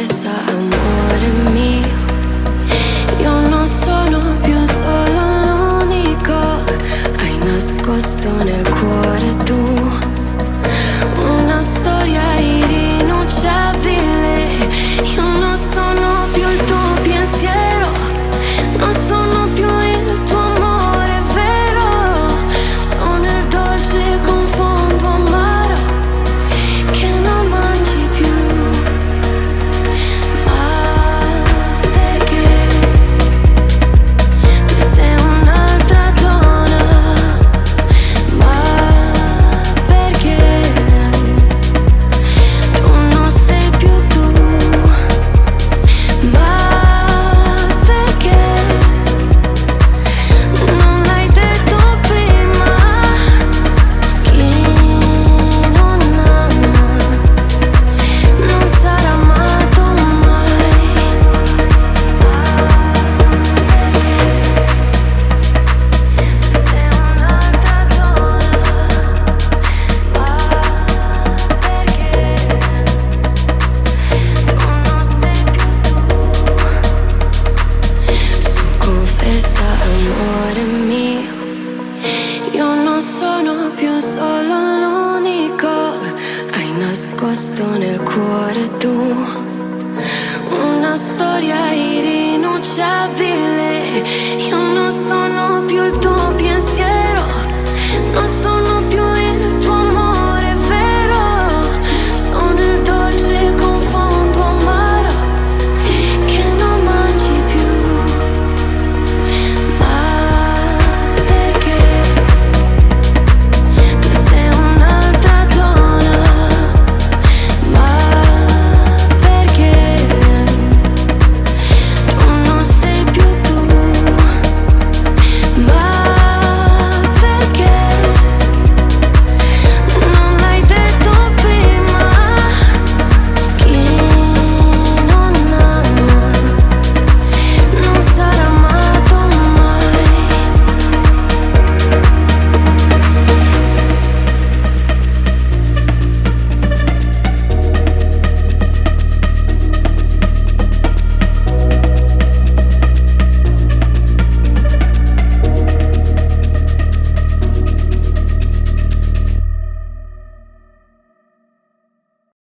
confessa, amore mio, io non sono più solo l'unico. Hai nascosto nel cuore tu una storia irrinunciabile. Io non sono più il tuo pensiero, non sono più il tuo amore vero. Sono il dolce con fondo amaro che non mangi più. Ma perché tu sei un'altra donna? Ma perché tu non sei più tu? Ma perché non l'hai detto prima? Chi non ama non sarà amato mai. Sei un'altra donna. Ma perché tu non sei più tu? Su, confessa, amore mio, io non sono più solo l'unico. Hai nascosto nel cuore tu una storia irrinunciabile. Io non sono più il tuo